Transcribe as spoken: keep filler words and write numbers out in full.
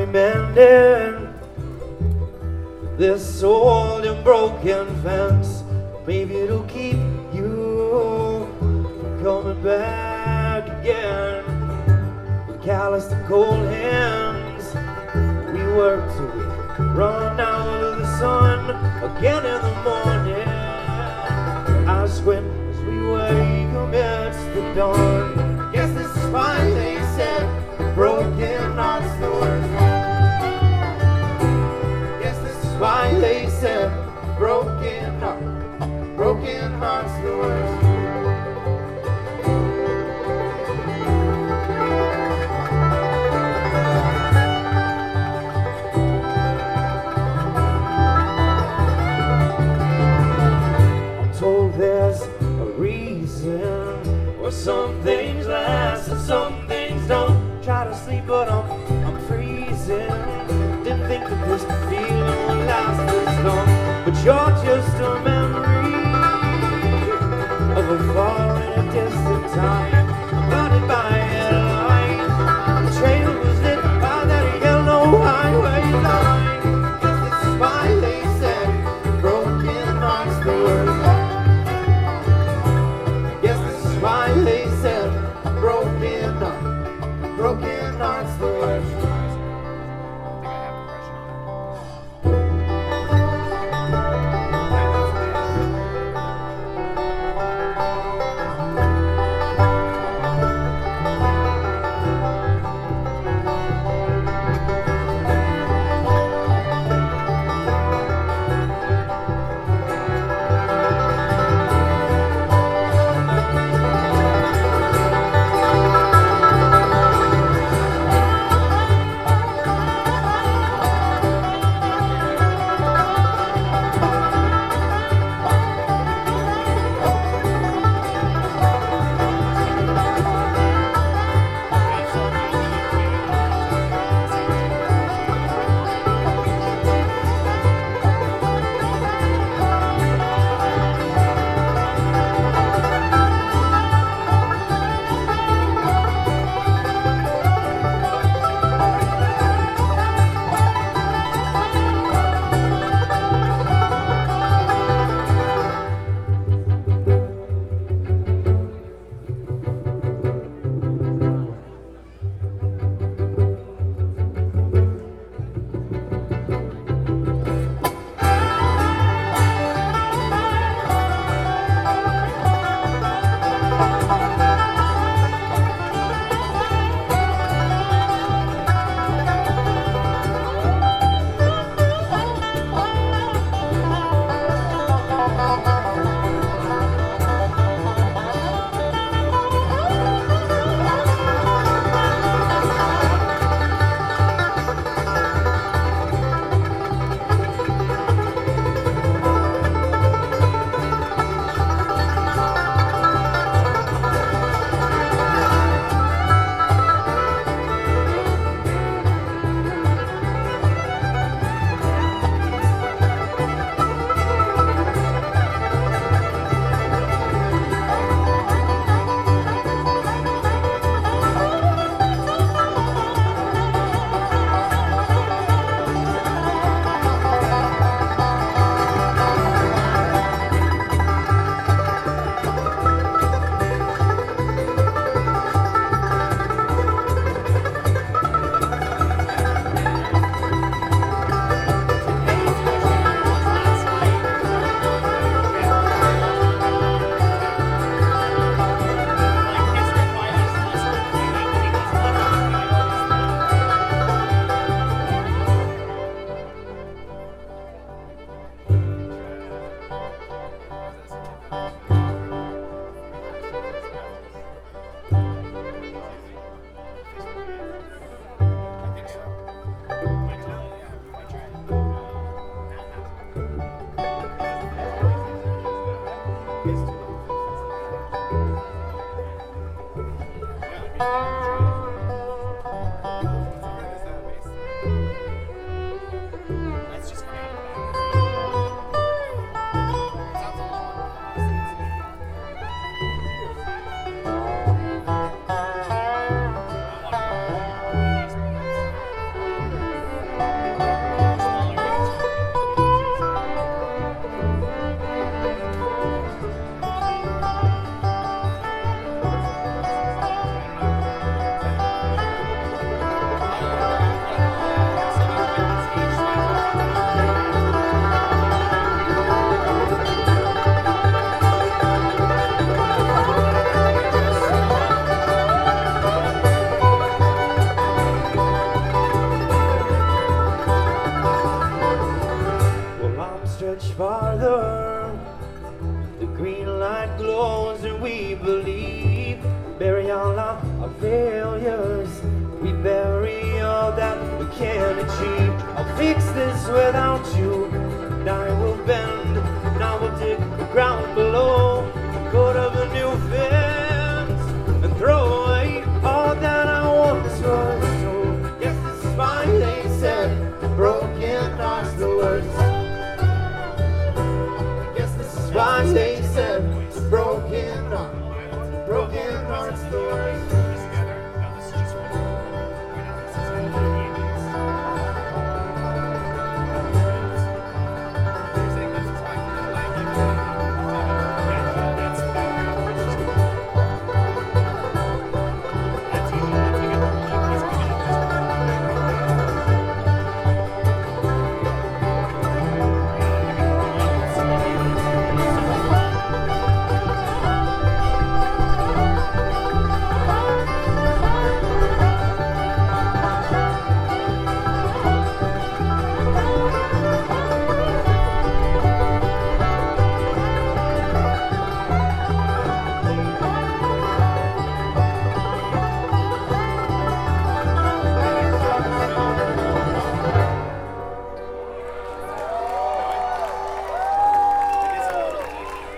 be mending this old and broken fence. Maybe it'll keep you from coming back again. With calloused and cold hands, we work till we run out of the sun again in the morning. I squint as we wake amidst the dawn. Guess this is why they said broken hearts the worst. Guess this is why they said broken heart, broken hearts the worst. There's a reason why some things last and some things don't. Try to sleep but I'm, I'm freezing. Didn't think that this feeling would last this long. But you're just a memory of a far and a distant time. I'm guarded by a light. The trail was lit by that yellow highway line. Guess this is why they said broken hearts the worst. Why they said broken heart, broken hearts the worst. this without you? And I will bend, and I will dig the ground below, put up a new fence, and throw away all that I once was. So yes, this is why they said broken hearts the worst. Yes, this is why they said